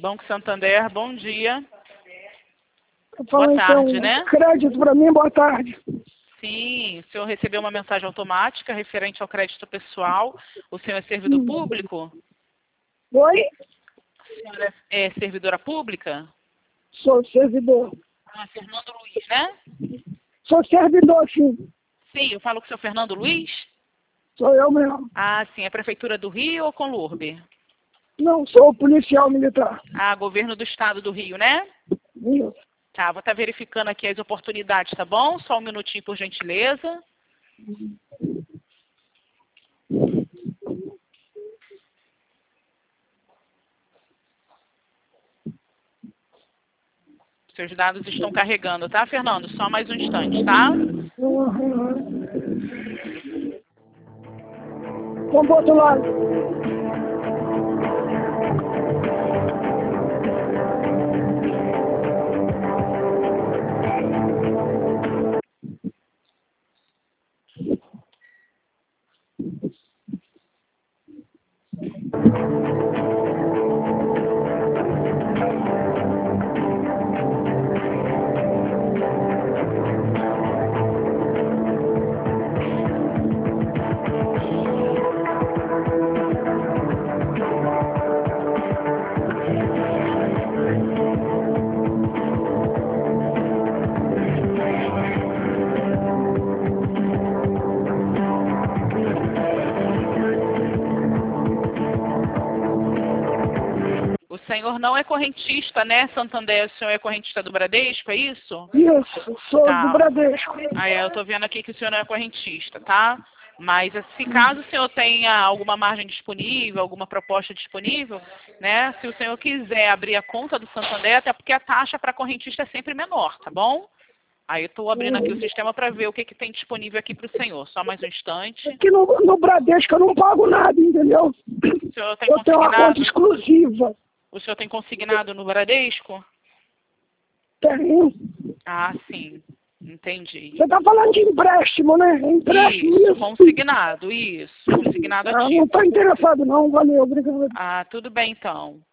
Banco Santander, bom dia. Boa tarde, então, né? Crédito para mim, boa tarde. Sim, o senhor recebeu uma mensagem automática referente ao crédito pessoal. O senhor é servidor público? Oi? A senhora é servidora pública? Sou servidor. Ah, Fernando Luiz, né? Sou servidor, sim. Sim, eu falo com o senhor Fernando Luiz? Sou eu mesmo. Ah, sim. É Prefeitura do Rio ou Conlurbe? Não, sou policial militar. Ah, Governo do Estado do Rio, né? Isso. Tá, vou estar verificando aqui as oportunidades, tá bom? Só um minutinho, por gentileza. Seus dados estão carregando, tá, Fernando? Só mais um instante, tá? Vamos pro outro lado. O senhor não é correntista, né, Santander? O senhor é correntista do Bradesco, é isso? Isso, sou Tá. do Bradesco. Ah, eu tô vendo aqui que o senhor não é correntista, tá? Mas, se caso o senhor tenha alguma margem disponível, alguma proposta disponível, né? Se o senhor quiser abrir a conta do Santander, até porque a taxa para correntista é sempre menor, tá bom? Aí eu estou abrindo aqui o sistema para ver o que tem disponível aqui para o senhor. Só mais um instante. Aqui no Bradesco eu não pago nada, entendeu? O senhor tem Eu tenho uma conta consignado? exclusiva. O senhor tem consignado no Bradesco? Tenho. Ah, sim. Entendi. Você tá falando de empréstimo, né? Empréstimo, Isso, consignado, isso. Consignado Ah, não ativo. tô interessado não, valeu, obrigado. Ah, tudo bem então.